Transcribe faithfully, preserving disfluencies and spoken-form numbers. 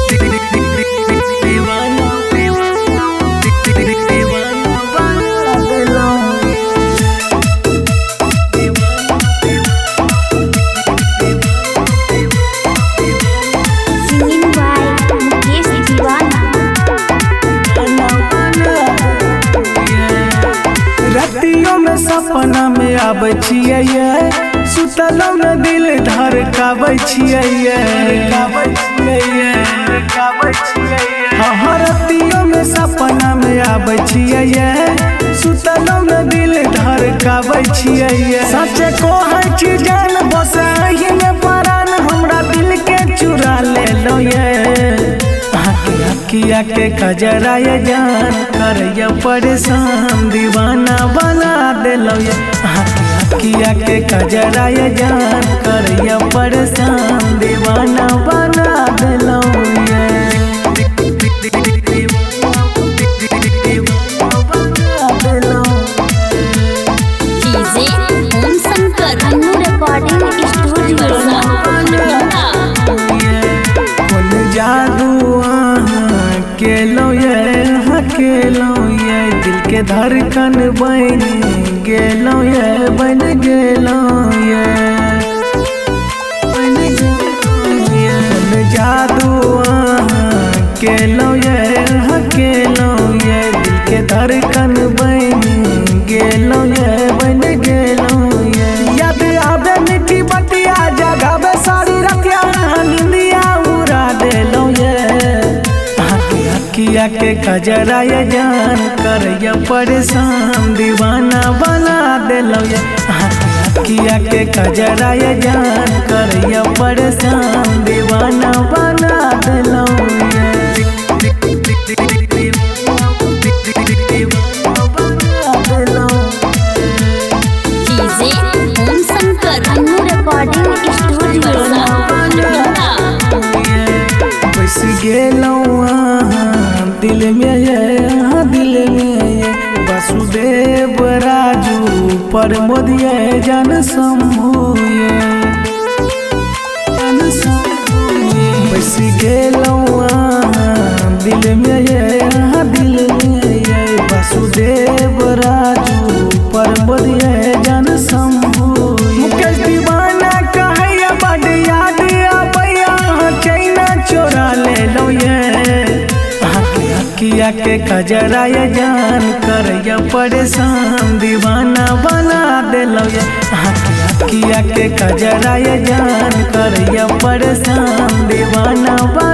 सपना में आबै छियै ये सुतलो में दिल धड़काबै छियै ये गाबै छियै ये गाबै छियै ये हरतियो में सपना में आबै छियै ये सुतलो में दिल धड़काबै छियै ये सच कहै छी जान बसाही में परान हमरा दिल के चुरा लेलो ये किया के कजरा ये जान करैया परेशान दीवाना बना देलो ये किया के कजरा ये जान करैया परेशान दीवाना बना देलो ये केलो ये हकेलो ये दिल के धड़कन बन गेलो ये बन गेलो ये बन गेलो जादू केलो ये हकेलो ये दिल के धड़कन बन गेलो ये बन गेलो ये याद आवे मीठी बतिया जगावे सारी रतिया निंदिया उड़ा देलो ये किया के कजरा ये जान करैया परेशान दीवाना बना देलो ये किया के कजरा ये जान करैया परेशान दीवाना बना देलो ये बस गेलो दिल में ये दिल में ये वासुदेव राजू प्रमोद ये जन शंभु ये बस गेलो दिल में ये दिल में ये वासुदेव राजू प्रमोद ये जन शंभु मुकेश दीवाना कहैया बड़ याद आबैया चैना चोरा लेलो ये किया के कजरा ये जान करैया परेशान दीवाना बना देलो ये किया के कजरा ये जान करैया परेशान दीवाना